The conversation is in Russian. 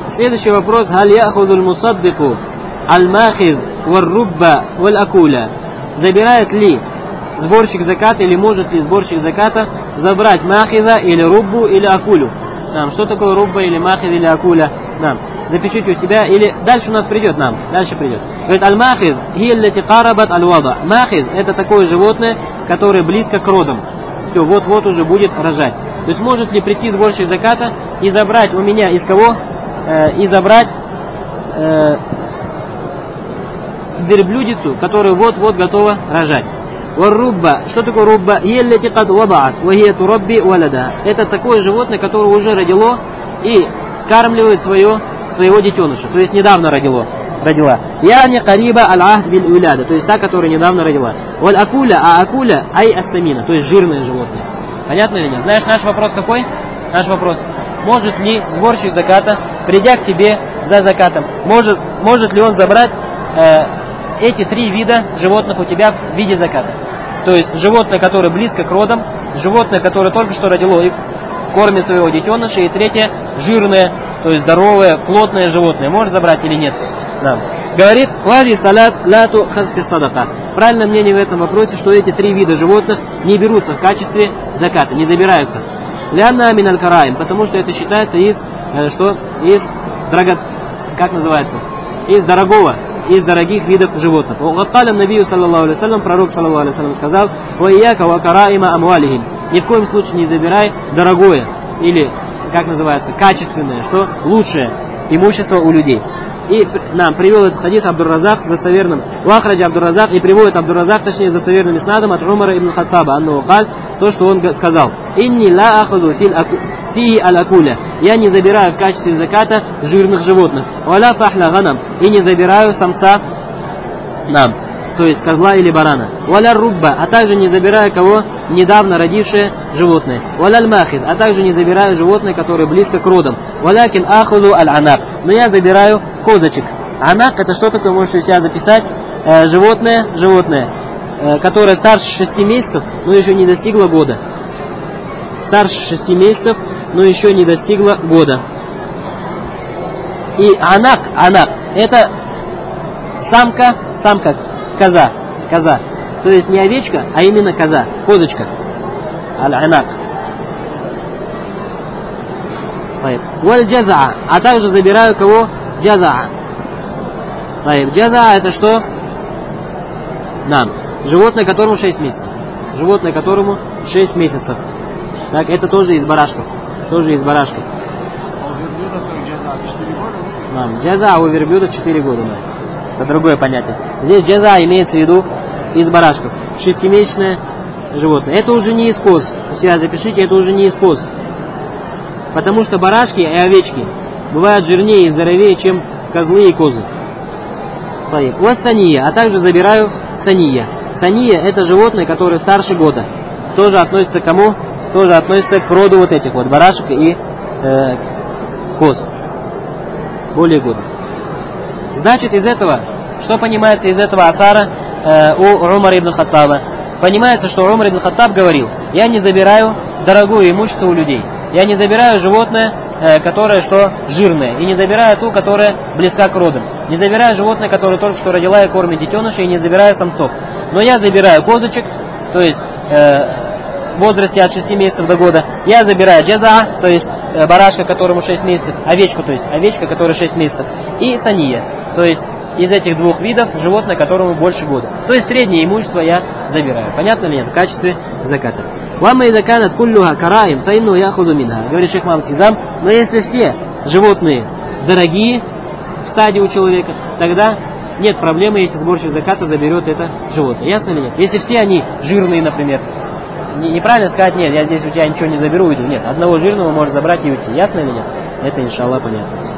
Следующий вопрос. Халь яхудуль мусаддику аль-махид вар-рубба валь-акуля. Забирает ли сборщик заката или может ли сборщик заката забрать махида или руббу или акулю? Что такое рубба или махид или акуля? Запишите у себя, или дальше у нас придет дальше придет. Говорит, аль-махид хилляти карабат аль-вада. Махид это такое животное, которое близко к родам. Все, вот уже будет рожать. То есть может ли прийти сборщик заката и забрать у меня из кого? И забрать верблюдицу, которая вот-вот готова рожать. Вар-рубба. Что такое рубба? Хилляти кад вадаат ва хия турабби валада. Это такое животное, которое уже родило и скармливает своего детеныша, то есть недавно родила. Яни кариба аль-ахд биль уляда, то есть та, которая недавно родила. Валь акуля, а акуля ай ассамина, то есть жирное животное. Понятно или нет? Знаешь наш вопрос какой? Наш вопрос: может ли сборщик заката, придя к тебе за закатом, может ли он забрать эти три вида животных у тебя в виде заката? То есть животное, которое близко к родам, животное, которое только что родило и кормит своего детеныша, и третье жирное, то есть здоровое, плотное животное. Может забрать или нет? Говорит, вади салат лату хасфи садака. Правильное мнение в этом вопросе, что эти три вида животных не берутся в качестве заката, не забираются. Лянна миналь караим, потому что это считается из дорогих видов животных. Пророк саллаллаху алейхи вассалям сказал: «Вайяка ва караима амвалихим». Ни в коем случае не забирай дорогое или, качественное, что лучшее имущество у людей. И нам привел этот хадис Абдур-Разак с достоверным Вахраджа Абдур-Разак, и приводит Абдур-Разак, точнее, с достоверным иснадом от Умара ибн Хаттаба, аннаху каль, то, что он сказал: «Инни ла ахуду фи аль-акуля». Я не забираю в качестве заката жирных животных. «Валя фахля ганам». И не забираю самца, то есть козла или барана. «Валя рубба». А также не забираю кого? Недавно родившее животное. «Валя махид». А также не забираю животное, которое близко к родам. «Валякин ахуду аль-анак». Но я забираю козочек. Анак это что такое? Можете у себя записать. Животное, которое старше 6 месяцев, но еще не достигло года. Старше 6 месяцев, но еще не достигла года. И анак, это самка, коза. То есть не овечка, а именно коза, козочка. Аль-анак. Валь джаза, а также забираю кого? Джаза. Джаза это что? Животное, которому 6 месяцев. Животное, которому 6 месяцев. Так, это тоже из барашков. А у верблюда джаза 4 года? Джаза у верблюда 4 года. Это другое понятие. Здесь джаза имеется в виду из барашков. 6-месячное животное. Это уже не из коз. У себя запишите, это уже не из коз. Потому что барашки и овечки бывают жирнее и здоровее, чем козлы и козы. Вот сания, а также забираю сания. Сания это животное, которое старше года. Тоже относится к кому? Тоже относится к роду вот этих вот барашек и коз. Более года. Значит, из этого, что понимается из этого асара у Умара ибн Хаттаба? Понимается, что Умар ибн Хаттаб говорил: я не забираю дорогое имущество у людей. Я не забираю животное, которое что жирное. И не забираю ту, которая близка к родам. Не забираю животное, которое только что родила и кормит детенышей. И не забираю самцов. Но я забираю козочек, то есть в возрасте от 6 месяцев до года. Я забираю джаза, то есть барашка, которому 6 месяцев. Овечку, то есть овечка, которая 6 месяцев. И сания, то есть из этих двух видов животное, которому больше года. То есть среднее имущество я забираю. Понятно ли это в качестве заката? Вамма и заканат куллюха караим тайну яхуду минха. Говорит шейх Мухаммад Хизам, но если все животные дорогие в стадии у человека, тогда нет проблемы, если сборщик заката заберет это животное. Ясно ли нет? Если все они жирные, например, неправильно сказать: нет, я здесь у тебя ничего не заберу, уйду. Нет, одного жирного может забрать и уйти. Ясно или нет? Это иншаллах понятно.